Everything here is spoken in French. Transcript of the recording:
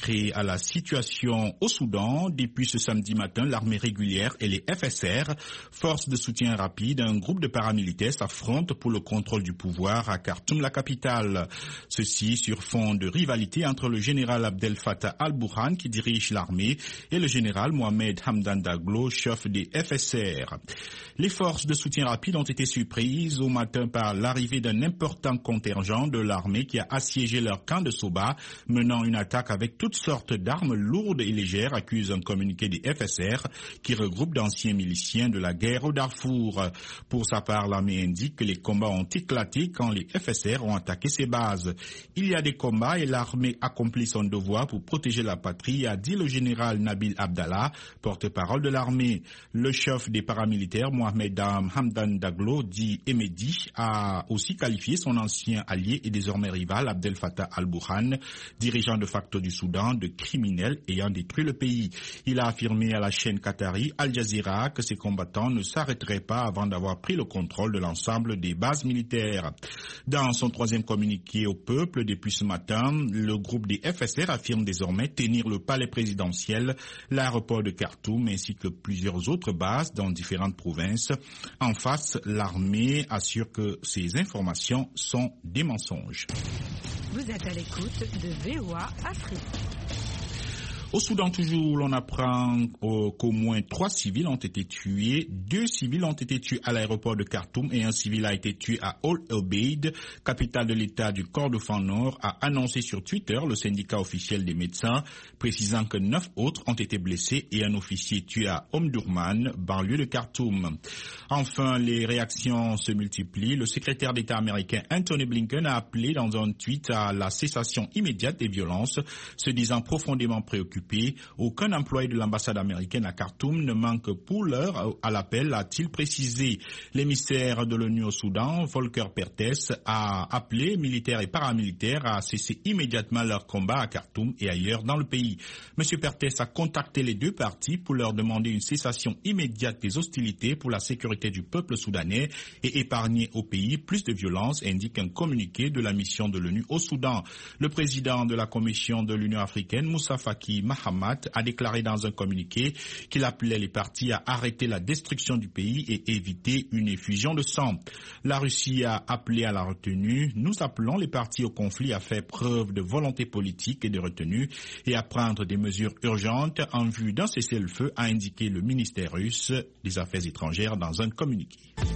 consacré à la situation au Soudan. Depuis ce samedi matin, l'armée régulière et les FSR, forces de soutien rapide, un groupe de paramilitaires s'affrontent pour le contrôle du pouvoir à Khartoum, la capitale. Ceci sur fond de rivalité entre le général Abdel Fattah al-Burhan qui dirige l'armée et le général Mohamed Hamdan Daglo, chef des FSR. Les forces de soutien rapide ont été surprises au matin par l'arrivée d'un important contingent de l'armée qui a assiégé leur camp de Soba, menant une attaque avec toutes sortes d'armes lourdes et légères, accuse un communiqué des FSR qui regroupe d'anciens miliciens de la guerre au Darfour. Pour sa part, l'armée indique que les combats ont éclaté quand les FSR ont attaqué ses bases. Il y a des combats et l'armée accomplit son devoir pour protéger la patrie, a dit le général Nabil Abdallah, porte-parole de l'armée. Le chef des paramilitaires, Mohamed Hamdan Daglo, dit Emedi, a aussi qualifié son ancien allié et désormais rival Abdel Fattah al-Burhan, dirigeant de facto du Soudan, de criminels ayant détruit le pays. Il a affirmé à la chaîne qatari Al Jazeera que ses combattants ne s'arrêteraient pas avant d'avoir pris le contrôle de l'ensemble des bases militaires. Dans son troisième communiqué au peuple depuis ce matin, le groupe des FSR affirme désormais tenir le palais présidentiel, l'aéroport de Khartoum ainsi que plusieurs autres bases dans différentes provinces. En face, l'armée assure que ces informations sont des mensonges. Vous êtes à l'écoute de VOA Afrique. Au Soudan toujours, l'on apprend qu'au moins 3 civils ont été tués. 2 civils ont été tués à l'aéroport de Khartoum et un civil a été tué à Al Obeid, capitale de l'État du Kordofan Nord, a annoncé sur Twitter le syndicat officiel des médecins, précisant que 9 autres ont été blessés et un officier tué à Omdurman, banlieue de Khartoum. Enfin, les réactions se multiplient. Le secrétaire d'État américain Anthony Blinken a appelé dans un tweet à la cessation immédiate des violences, se disant profondément préoccupé. Aucun employé de l'ambassade américaine à Khartoum ne manque pour l'heure à l'appel, a-t-il précisé. L'émissaire de l'ONU au Soudan, Volker Perthes, a appelé militaires et paramilitaires à cesser immédiatement leur combat à Khartoum et ailleurs dans le pays. M. Perthes a contacté les 2 parties pour leur demander une cessation immédiate des hostilités pour la sécurité du peuple soudanais et épargner au pays plus de violence, indique un communiqué de la mission de l'ONU au Soudan. Le président de la Commission de l'Union africaine, Moussa Faki Mahamat, a déclaré dans un communiqué qu'il appelait les partis à arrêter la destruction du pays et éviter une effusion de sang. La Russie a appelé à la retenue. Nous appelons les partis au conflit à faire preuve de volonté politique et de retenue et à prendre des mesures urgentes en vue d'un cessez-le-feu, a indiqué le ministère russe des Affaires étrangères dans un communiqué.